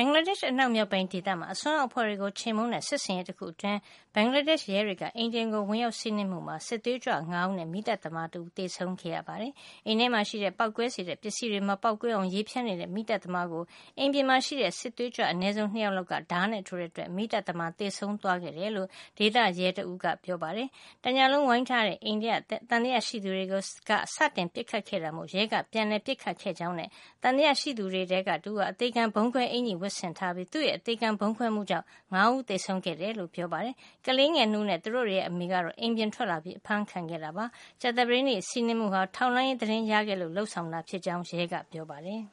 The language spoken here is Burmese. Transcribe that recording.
င်္ဂလားဒေ့ရှ်အနောက်မြောက်ပိုင်းဒေသမှာအစွန်းရောက်အဖွဲ့တွေကိုချေမှုန်းတဲ့စစ်ဆင်ရေးတစ်ခုအတွင်းဘင်္ဂလားဒေ့ရှ်ရဲတွေကအိမ်တင်ကိုဝင်ရောက်စီးနင်းမှုမှာစစ်သွေးကြွ9ဦးနဲ့မီးတပ်သမား2ဦးသေဆုံးခဲ့ရပါတယ်။အိမ်ထဲမှာရှိတဲ့ပောက်ကွဲစေတဲ့ပစ္စည်းတွေမပေါက်ကွဲအောင်ရေးဖြန်းနေတဲ့မီးတပ်သမားကိုအိမ်ပြင်မှာရှိတဲ့စစ်သွေးကြွအနည်းဆုံး2ယောက်လောက်ကဓားနဲ့ထိုးတဲ့အတွက်မီးတပ်သမားသေဆုံးသွားခဲ့တယ်လို့ဒေသရဲတဦးကပြောပါတယ်။တညလုံးဝိုင်းထားတဲ့အိမ်ထဲတန်တရားရှိသူတွေကိုစတင်ပစ်ခတ်ခဲ့တာမို့ရဲကပြန်လည်ပစ်ခတ်ခဲ့ကြောင်းနဲ့တန်တရားရှိသူတွေထဲကတူကအသေးခံဘုံခွဲအင်ကြီးဝတ်ဆင်ထားပြီးသူ့ရဲ့အသေးခံဘုံခွဲမှုကြောင့်9ဦးသေဆုံးခဲ့တယ်လို့ပြောပါတယ်။ကလေးငယ်2ဦးနဲ့သူတို့ရဲ့အမေကတော့အိမ်ပြင်ထွက်လာပြီးအဖမ်းခံခဲ့တာပါ။ကြာသပတေးနေ့စီးနင်းမှုဟာထောက်လှမ်းရေးသတင်းရခဲ့လို့လှုပ်ဆောင်တာဖြစ်ကြောင်းရဲကပြောပါတယ်။